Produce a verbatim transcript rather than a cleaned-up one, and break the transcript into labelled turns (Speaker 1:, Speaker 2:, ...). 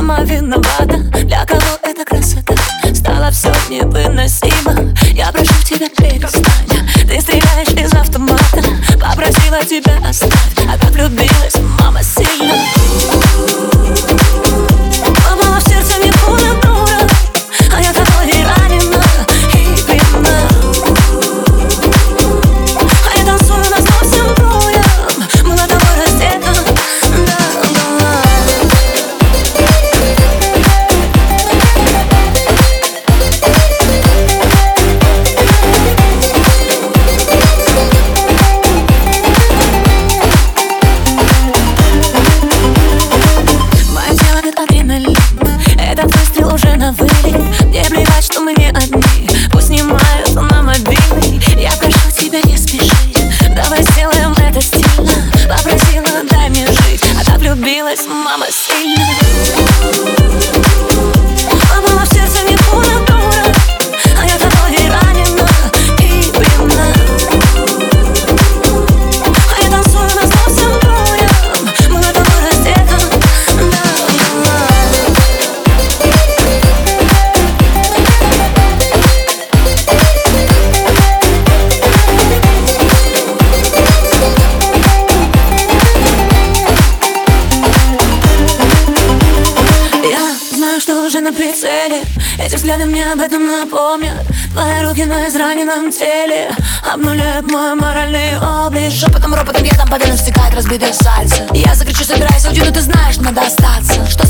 Speaker 1: сама виновата. Для кого эта красота стала все невыносимо? Я прошу тебя, перестань. Ты стреляешь из автомата. Попросила тебя оставь, а так влюбилась мама сильно. Попала в сердце не пуля, дура, а я тобой и ранена, и пьяна. А я танцую на зло всем троем. Была тобой раздета до гола. Мое тело как адреналин, этот выстрел уже на вылет. Мне плевать, что мы не одни, пусть снимают на мобильный. Я прошу тебя, не спеши, давай сделаем это стильно. Попросила, дай мне жить, а так влюбилась мама сильно. Попала в сердце не пуля, дура, а я тобой и ранена, и пьяна. А я танцую на зло всем троем. Была тобой раздета до гола. Я знаю, что уже на прицеле, эти взгляды мне об этом напомнят. Твои руки на израненном теле обнуляют мой моральный облик.
Speaker 2: Шепотом, ропотом я там по венам стекает разбитое сальце. Я закричу, собирайся, уйду, но ты знаешь, надо остаться. Что